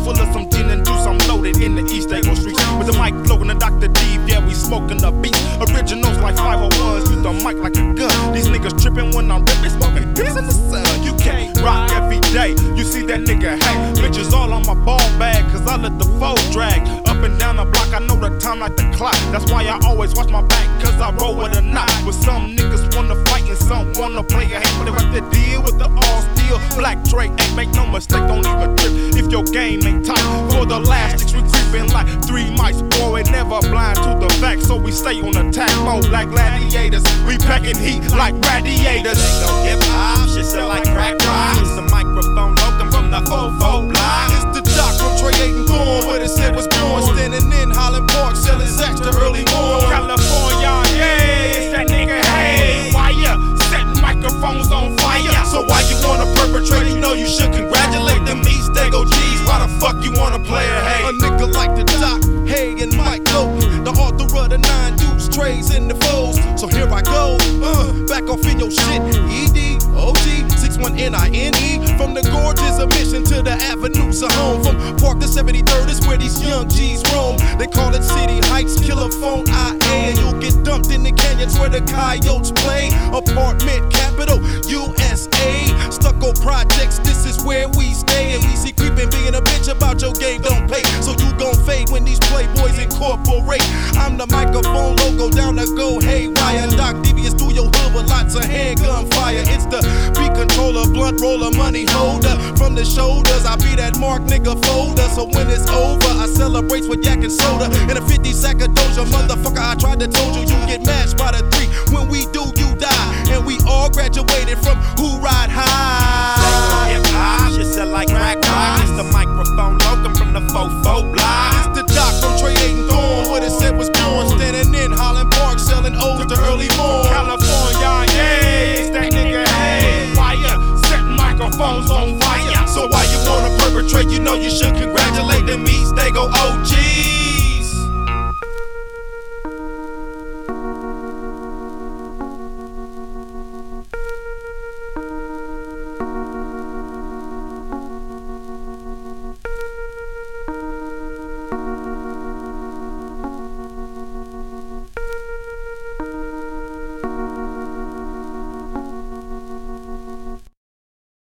full of some gin and juice. I'm loaded in the East Ego streets with the mic blowing and Dr. Dave. Yeah, we smoking the beats. Originals like 501s, use the mic like a gun. These niggas tripping when I'm ripping, smoking beers in the sun. You can't rock every day. You see that nigga, hey, bitches all on my ball bag, cause I let the foe drag up and down the block. I know the time like the clock. That's why I always watch my back, cause I roll with a knot. But some niggas wanna fight and some wanna play a hate, but they have to deal with the all steel. Black Dre, ain't make no mistake, don't even trip if your game ain't tight. For the last six, we creeping like 3 mice, boy, never blind to the fact, so we stay on attack mode like gladiators. We packing heat like radiators. Ain't no hip hop, shit sound like crack rock. It's the microphone locum from the OFO block. It's the doc from Trey Ayton Thorn, where the set was born. Standing in Highland Park, selling Zacks to early morn. California, yeah, it's that nigga, hey. Why ya setting microphones on fire? So why you wanna perpetrate? You know you should congratulate them East Ego G's. Why the fuck you wanna play a hey? A nigga like the doc, hey, and Mike Logan, the author of the 9 Dukes, Trays, and the foes. So here I go, back off in your shit. EDOG 61NINE. From the gorgeous admission to the avenues of home. From Park to 73rd is where these young G's roam. They call it City Heights, Killer Phone IA. And you'll get dumped in the canyons where the coyotes play. Apartment capital, USA. Stucco projects, this is where we stay. And we see creeping, being a bitch about your game don't pay. So you gon' fade when these playboys incorporate. I'm the microphone logo down to go haywire. Doc Devious through your hood with lots of handgun fire. It's the beat controller, blunt roller, money holder. From the shoulders, I be that mark nigga folder. So when it's over, I celebrate with yak and soda. In a 50-sack of doja, motherfucker, I tried to told you, you get matched by the 3. When we do, you die. And we all graduated from Who Ride High. Ain't no hip hop, shit sound like crack rock. It's the microphone